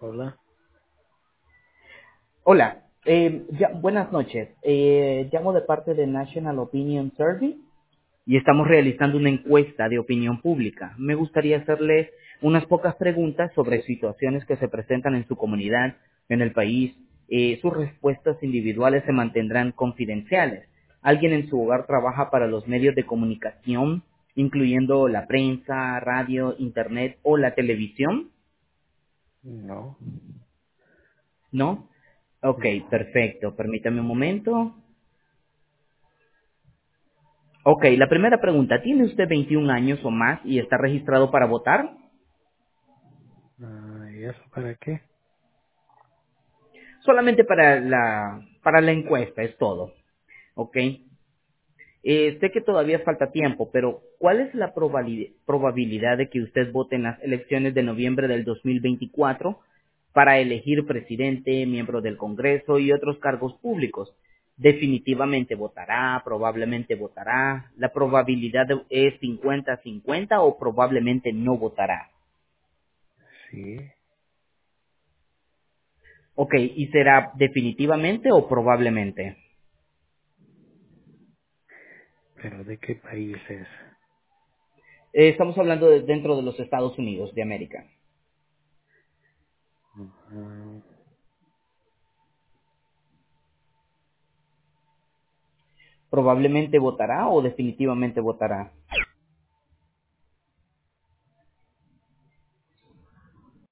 Hola. Hola, buenas noches. Llamo de parte de National Opinion Survey y estamos realizando una encuesta de opinión pública. Me gustaría hacerle unas pocas preguntas sobre situaciones que se presentan en su comunidad, en el país. Sus respuestas individuales se mantendrán confidenciales. ¿Alguien en su hogar trabaja para los medios de comunicación, incluyendo la prensa, radio, internet o la televisión? No. ¿No? Ok, No. perfecto. Permítame un momento. Ok, la primera pregunta, ¿tiene usted 21 años o más y está registrado para votar? ¿Y eso para qué? Solamente para la encuesta, es todo. Ok. Sé que todavía falta tiempo, pero ¿cuál es la probabilidad de que usted vote en las elecciones de noviembre del 2024 para elegir presidente, miembro del Congreso y otros cargos públicos? Definitivamente votará, probablemente votará. ¿La probabilidad es 50-50 o probablemente no votará? Sí. Ok, ¿y será definitivamente o probablemente? ¿Pero de qué país es? Estamos hablando dentro de los Estados Unidos de América. Ujú. ¿Probablemente votará o definitivamente votará?